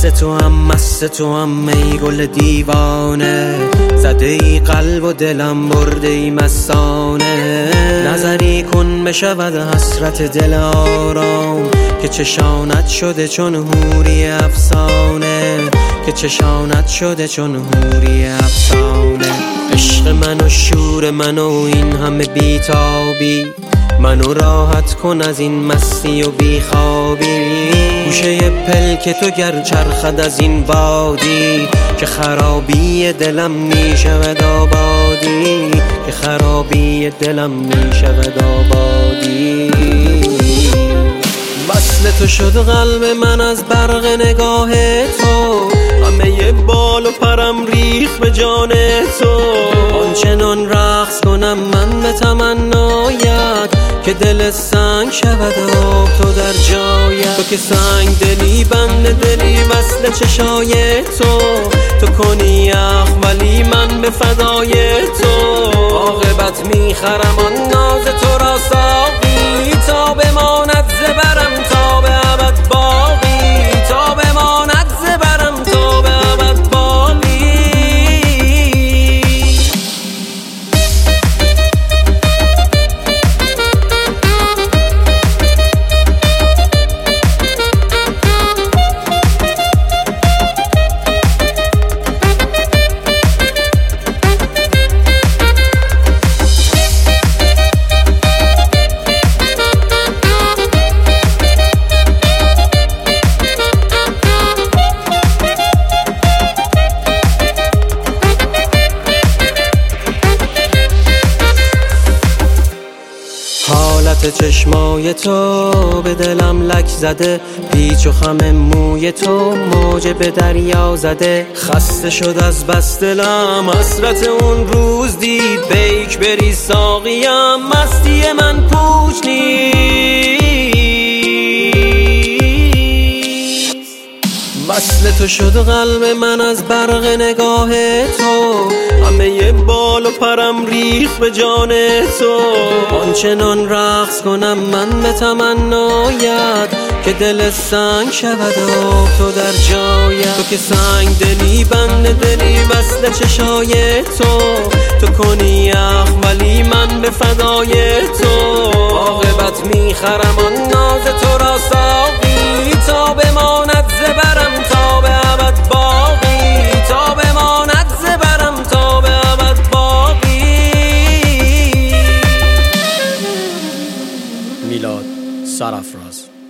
مست تو هم ای گل دیوانه، زده ای قلب و دلم برده ای مستانه. نظری کن بشود حسرت دل آرام، که چشانت شده چون حوری افسانه، که چشانت شده چون حوری افسانه. عشق من و شور من و این همه بیتابی، منو راحت کن از این مستی و بیخوابی. گوشه پلک تو گر چرخد از این وادی، که خرابی دلم میشود آبادی، که خرابی دلم میشود آبادی. وصل تو شد قلب من از برق نگاه تو، همه بال و پرم ریخت به جان تو. آنچنان رقص کنم من به تمنایت، که دل سنگ شود و تو در جایت. تو که سنگ دلی بند دلی وصل چشای تو، تو کنی یخ ولی من به فدای تو. عاقبت میخرم آن ناز تو را ساقی، تا بماند زبرم تا به ابد باقی، تا بماند زبرم تا به ابد باقی. حالت چشمای تو به دلم لک زده، پیچ و خم موی تو موج به دریا زده. خسته شد از بس دلم حسرت اون روز دید، بیک بری ساقیم مستی من پوچ نیست. وصل تو شد قلب من از برق نگاه تو، همه بال و پرم ریخت به جان تو. آنچنان رقص کنم من به تمنایت، که دل سنگ شود و تو در جایت. تو که سنگ دلی بند دلی وصل چشای تو، تو کنی یخ ولی من به فدای تو. عاقبت میخرم آن ناز تو را ساقی، تا بماند زبرم تا به ابد باقی، تا بماند زبرم تا به ابد باقی. میلاد سرافراز.